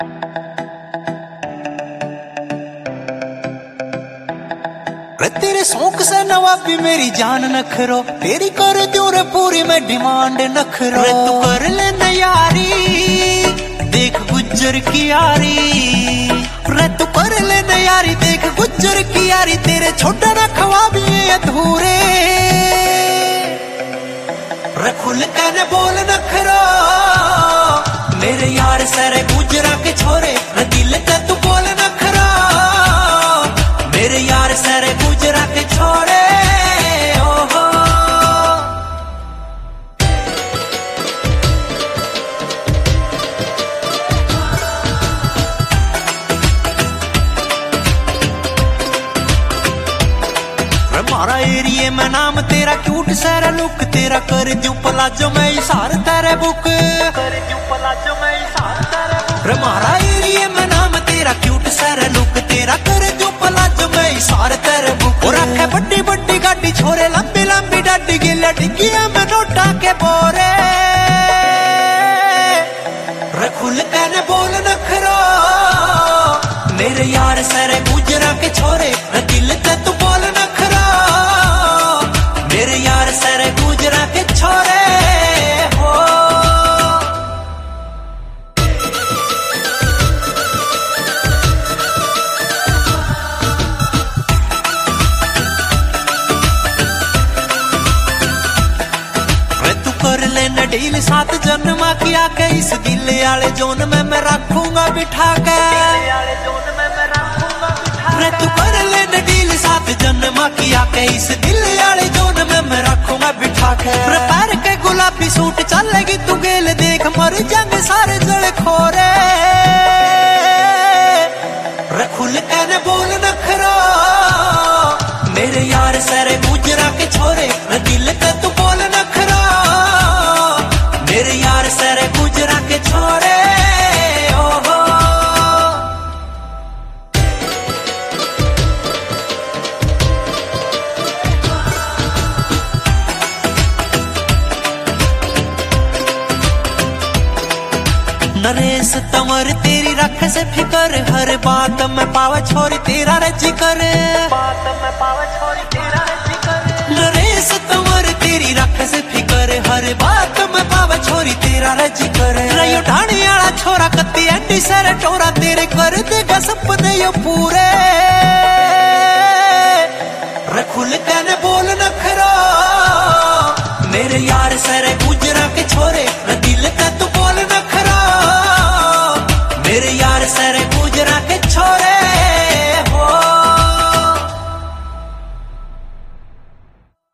तेरे शौक से नवाबी मेरी जान नखरो, तेरी कर दूं रे पूरी मैं डिमांड नखरो। तू कर ले यारी देख गुज्जर की यारी, रे तू कर ले यारी देख गुज्जर की यारी। तेरे छोटा ना ख्वाब ये अधूरे, रे खुल के बोल नखरो मेरे यार सारे गुजरा के छोरे। रे दिल के तू बोल नखरो मेरे यार सारे गुजरा के छोड़े। ओहो हमारा एरिया में नाम तेरा क्यूट सारा लुक, तेरा कर दूं प्लाजो में इशार तेरे बुक, कर दूं प्लाजो में इशार तेरे बुक। हमारा एरिया में नाम तेरा क्यूट सारा लुक, तेरा कर दूं प्लाजो में इशार तेरे बुक। और रखे बड्डी बड्डी गाड़ी छोरे लंबी लंबी डाडी, गिला डिग्गिया में नोटा के बोरे। खुल के बोल नखरो मेरे यार सारे गुजरा के छोरे। दिल ते तू बोल नखरो मेरे यार सारे गुजरा के छोरे। हो तू कर लेना डील 7 जन्मा की आके, इस दिल आले जोन में मैं रखूंगा बिठा के। रे तू कर लेना डील 7 जन्मा की आके, इस दिल आले जोन में मैं रखूंगा बिठा के। पैर के गुलाबी सूट चलेगी तू गेल देख, मर जंग सारे जल खोरे। रे खुल के बोल नखरो मेरे यार सारे गुजरा के छोरे। रे दिल के तू बोल नखरो मेरे यार सारे गुजरा के छोरे। ओहो नरेश तंवर तेरी रख से फिकर, हर बात में पावा छोरी तेरा रजी कर, बात में पावा छोरी तेरा रजी कर। नरेश तंवर तेरी रख से फिकर, हर बात में पावा छोरी तेरा रजी कर। रयो ढाणी आला छोरा कत्ती एंडी सर टोरा, तेरे कर देगा सपने यो पूरे। रे खुल के बोल नखरो मेरे यार सर